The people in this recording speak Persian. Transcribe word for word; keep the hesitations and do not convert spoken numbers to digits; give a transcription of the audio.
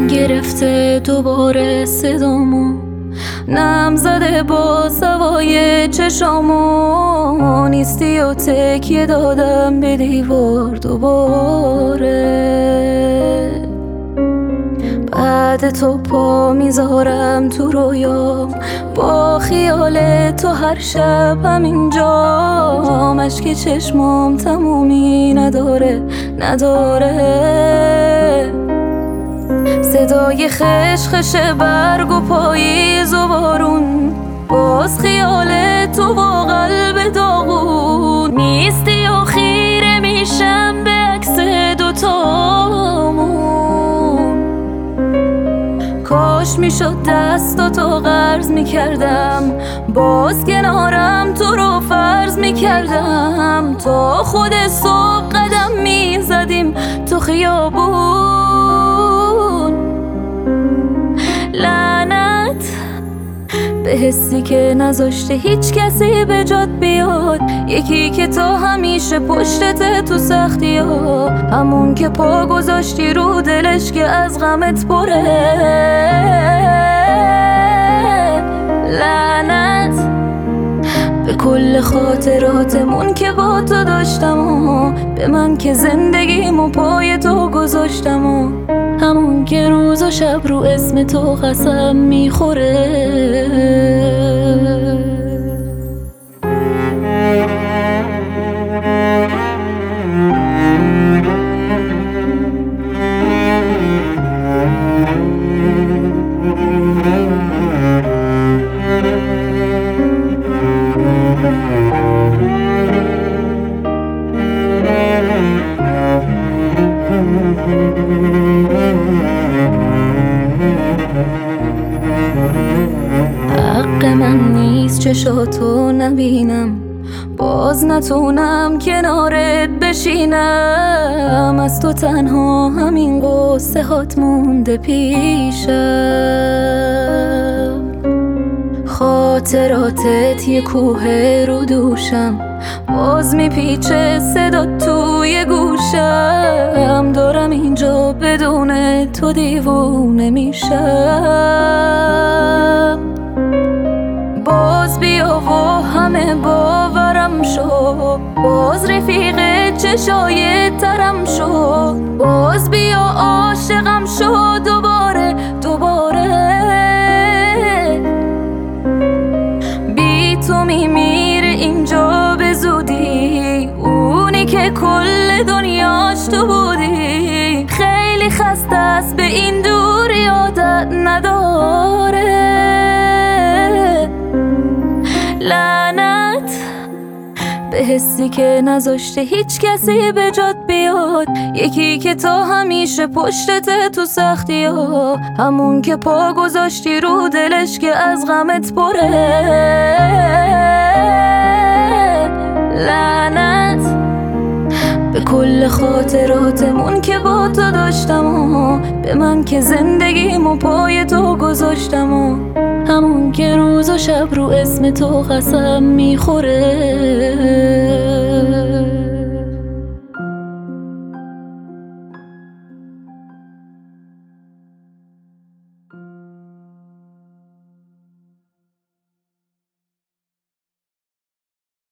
گرفته دوباره صدامو، نم زده با سوای چشامو، نیستی و تکیه دادم به دیوار دوباره. بعد تو پا میذارم تو رویام، با خیال تو هر شب همینجام، اشک چشمام تمومی نداره نداره. صدای خشخش برگ و پاییز و بارون، باز خیال تو با قلب داغون، نیستی و خیره میشم به عکس دوتامون. کاش میشد دستاتو قرض میکردم، باز کنارم تو رو فرض میکردم، تا خود صبح قدم میزدیم تو خیابون. لعنت به حسی که نذاشته هیچ کسی به جات بیاد، یکی که تو همیشه پشتت تو سختی ها، همون که پا گذاشتی رو دلش که از غمت پره. لعنت به کل خاطراتمون که با تو داشتم و به من که زندگیمو پای تو گذاشتم و همون که روز و شب رو اسم تو قسم میخوره. حق من نیست چشاتو نبینم، باز نتونم کنارت بشینم، از تو تنها همین قصه هات مونده پیشم. خاطراتت یه کوه رو دوشم، باز میپیچه صدا توی گوشم، دارم اینجا بدون تو دیوونه میشم. باز بیا و همه باورم شو، باز رفیق چشای ترم شو، باز بیا عاشقم شو دوباره دوباره. بی تو میمیره اینجا به زودی، اونی که کل دنیاش تو بودی، خیلی خسته است به این دوری عادت نداره. لعنت به حسی که نذاشته هیچ کسی به جات بیاد، یکی که تو همیشه پشتت تو سختی ها، همون که پا گذاشتی رو دلش که از غمت پره. لعنت به کل خاطراتمون که با تو داشتم و به من که زندگیمو پای تو گذاشتم و همون که روز و شب رو اسم تو قسم میخوره.